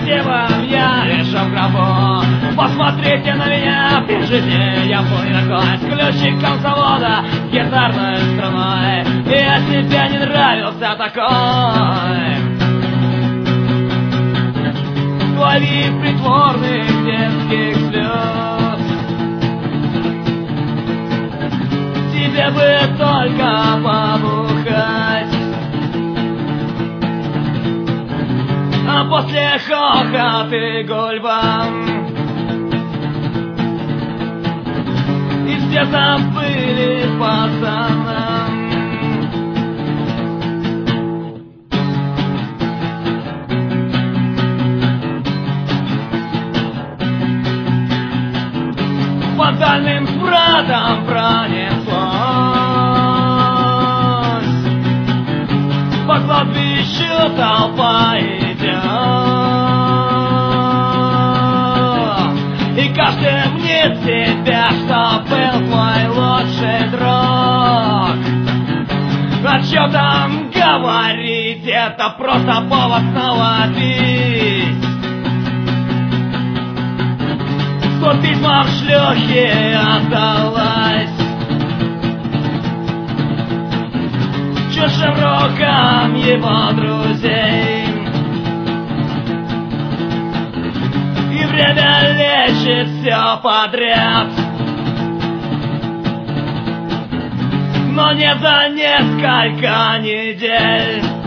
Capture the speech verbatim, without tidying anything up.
вам я вешал в гробу. Посмотрите на меня, при жизни я был не такой, с ключиком завода, с гитарной струной. И я тебе не нравился такой. Твоих притворных детских слез тебе бы только побухать, а после хохот и гульбам и все забыли пацанам. По дальним братам пронеслось, по кладбищу толпа идет, и каждый мнит себя, что был твой лучший друг. А чё там говорить, это просто повод снова пить. Сто письма в шлюхе отдалась чужим рукам его друзей. И время лечит все подряд, но не за несколько недель.